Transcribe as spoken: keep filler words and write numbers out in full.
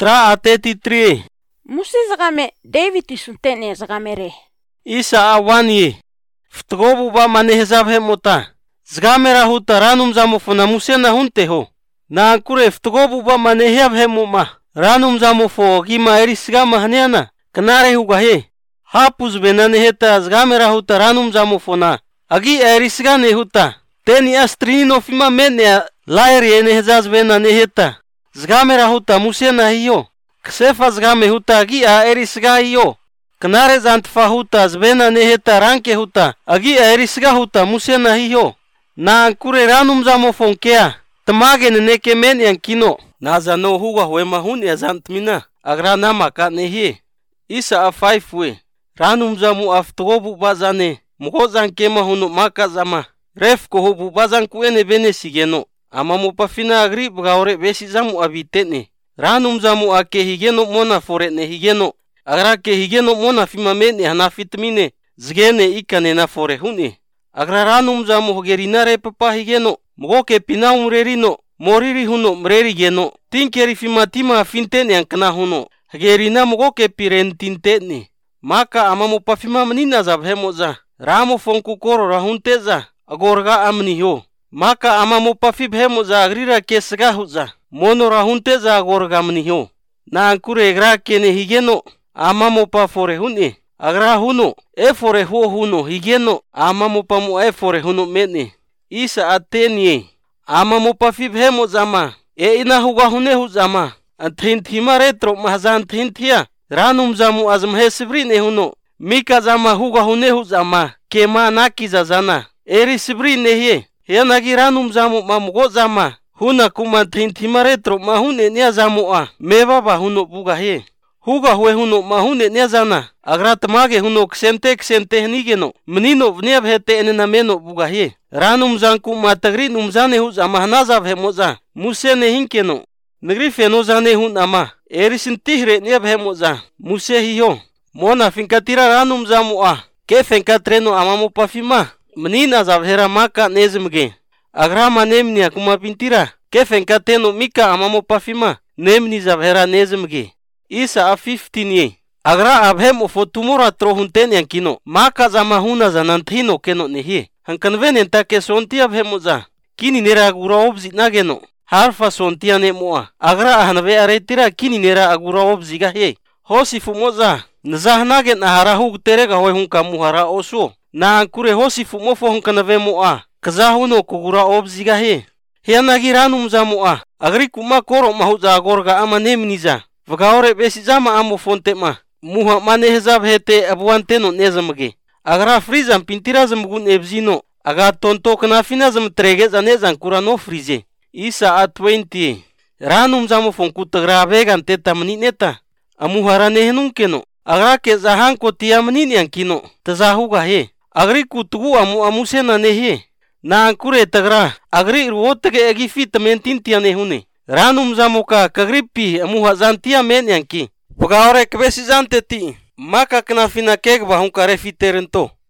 Tra ateti tri. Musi zagame David isuntene zagamere. Isa awani. Ftgobu ba manehezab hemota. Zgamera huta ranum zamofona musena hunteho. Na ankure ftgobu ba manehab hemuma. Ranum zamofo gima erisgama hanyana. Kanare hugahe. Hapuz benane heta zgamera huta ranum zamofona. Agi erisgane huta. Teni astrino fima mene laeri ene hezaz benane heta. Zgamera huta musena hiyo. Ksefa zgame huta agi a erisga hiyo. Kanare zantfa huta zbena neheta ranke huta agi a erisga huta musena hiyo. Na ankure ranum zamofonkea. Tamage neke men yang kino. Na zano huga huema hun ya zantmina. Agra nama ka nehi. Isa a five we. Ranum zamu aftobu bazane. Mugo zankema hunu maka zama. Ref ko hubu bazan kuene bene sigeno. Ama mupafina agri bgaure besi zamu abitene. Ranum zamu ake higeno mona forene higeno. Agra ke higeno mona fima mene hanafitmine. Zgene ikane na fore hune. Agra ranum zamu hogerinare papa higeno. Mugo ke pinaum rerino. Moriri huno mreri geno. Tinkeri fima tima fintene yang kena huno. Hagerina mugo ke piren tintene. Maka ama mupafima menina zabhemoza. Ramo fonku koro rahunteza. Agorga amniho. Maka ama mupafib hemoza agrira ke sgahuza. Mono rahunteza agorga amniho. Na ankure gra kene higeno. Ama mopa fore hune. Agra huno. E fore huo huno higeno. Ama mopa mu e fore huno mene. Isa atenie. Ama mopa fib hemoza ma. E ina huga hune huzama. Anthinthima retro mahazan thinthia. Ranum zamu azmhe sibrine huno. Mika zama huga hune huzama. Kema naki zazana. Eri sibrine hie. Yanagi ranum zamu mamugo zama. Huna kuma thinthima retro mahune nia zamu a. Mebaba huno buga hie. Huga hue huno mahune nia zana. Agra tamage huno ksente ksente nigeno. Menino vniab hete enena meno buga hie. Ranum zanku matagri numzane huzama hanazav hemoza. Musene hinkeno. Negri fenozane hun ama. Erisin tihre niab hemoza. Muse hiyo. Mona finkatira ranum zamu a. Ke finkatreno amamo pafima. Menina zavhera maka nezmge. Agrama nemnia kuma pintira. Ke finkateno mika amamo pafima. Nemni zavhera nezmge. Isa a fifteen ye. Agra abhem ofotumora trohunten yang kino. Maka zamahuna zananthino keno nehi. Hankanvenen take sonti abhemoza. Kini nera agura obzi nageno. Harfa sontia nemoa. Agra ahanve aretira kini nera agura obzi gahe. Hosi fumoza. Nzahnage na harahu terega hoy hun kamuhara oso. Na ankure hosi fumofo hun kanave moa. Kazahuno kugura obzi gahe. Hianagi ranum zamoa. Agri kuma koro mahuza agorga ama nemniza. Vagaore besi zama amo fonte ma. Muha mane hezab hete abuanteno nezamge. Agra frizam pintira zamgun ebzino. Aga tonto kanafina zam trege zanezan kurano frize. Isa a twenty. Ranum zamo fonku tagra vegan teta mnineta. Amuhara nehenun keno. Agra ke zahan ko tia mnin yang kino. Tazahuga he. Agri kutugu amu amusena nehe. Na ankure tagra. Agri ruotege egi fit mentin tia nehune. Ranum zamuka kagripi amuha zantia men yang ki. Pagaore kbesi zanteti. Maka kanafina keg bahun kare fiterento.